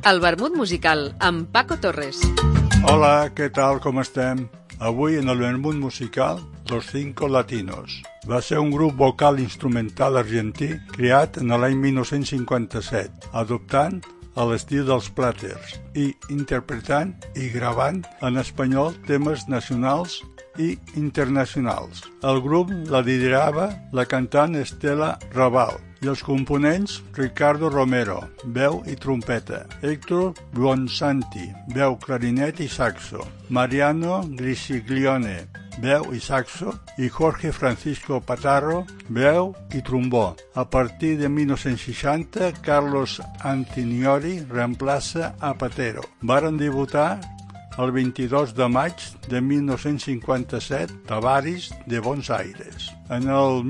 El vermut musical amb Paco Torres. Hola, què tal, com estem? Avui en el vermut musical, Los Cinco Latinos. Va ser un grup vocal instrumental argentí creat en l'any 1957, adoptant l'estil dels Platters i interpretant i gravant en espanyol temes nacionals i internacionals. El grup la liderava la cantant Estela Raval i els components Ricardo Romero, veu i trompeta, Héctor Buonsanti, veu, clarinet i saxo, Mariano Grisiglione, veu i saxo, i Jorge Francisco Patarro, veu i trombó. A partir de 1960, Carlos Antiniori reemplaça a Patero. Varen debutar el 22 de maig de 1957 a Baris de Buenos Aires. En el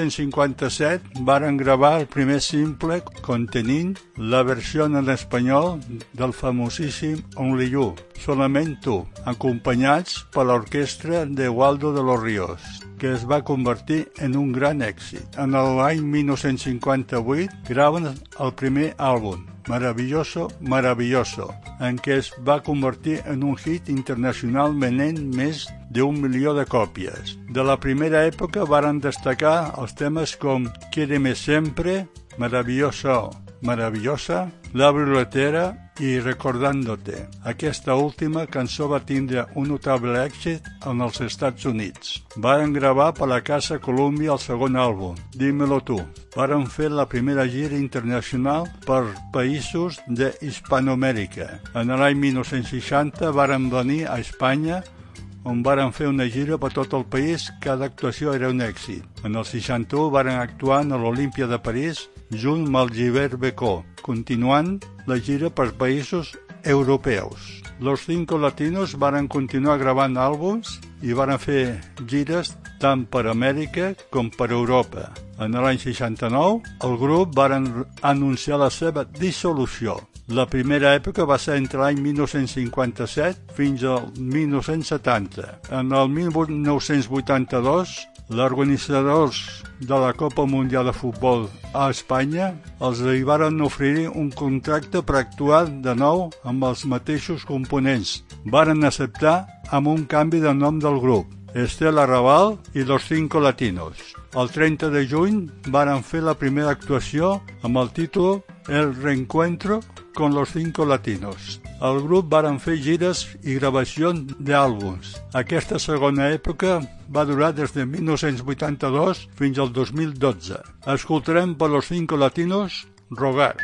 1957 varen gravar el primer simple contenint la versió en espanyol del famosíssim Only You, Solament Tu, acompanyats per l'orquestra de Waldo de los Ríos, que es va convertir en un gran èxit. En l'any 1958 graven el primer àlbum, Maravilloso, Maravilloso, en què es va convertir en un hit internacional venent més d'1 milió de còpies. De la primera època varen destacar els temes com Quiéreme Siempre, Maravilloso, Maravillosa, La Bruletera i Recordándote. Aquesta última cançó va tindre un notable èxit en els Estats Units. Varen gravar per la Casa Columbia el segon àlbum, Dímelo Tu. Varen fer la primera gira internacional per països de Hispanoamèrica. En l'any 1960 varen venir a Espanya, on varen fer una gira per tot el país. Cada actuació era un èxit. En el 61 varen actuar a l'Olímpia de París junt amb el Gilbert Becó, continuant la gira per països europeus. Los Cinco Latinos varen continuar gravant àlbums i varen fer gires tant per Amèrica com per Europa. En l'any 69, el grup varen anunciar la seva dissolució. La primera època va ser entre l'any 1957 fins al 1970. En el 1982, els organitzadors de la Copa Mundial de Futbol a Espanya els varen oferir un contracte per actuar de nou amb els mateixos components. Varen acceptar amb un canvi de nom del grup, Estela Raval i Los Cinco Latinos. El 30 de juny varen fer la primera actuació amb el títol El Reencuentro con los Cinco Latinos. El grup varen fer gires i gravacions d'àlbums. Aquesta segona època va durar des de 1982 fins al 2012. Escoltarem per Los Cinco Latinos Rogar.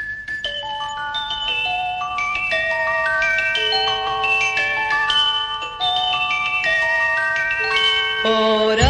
Ora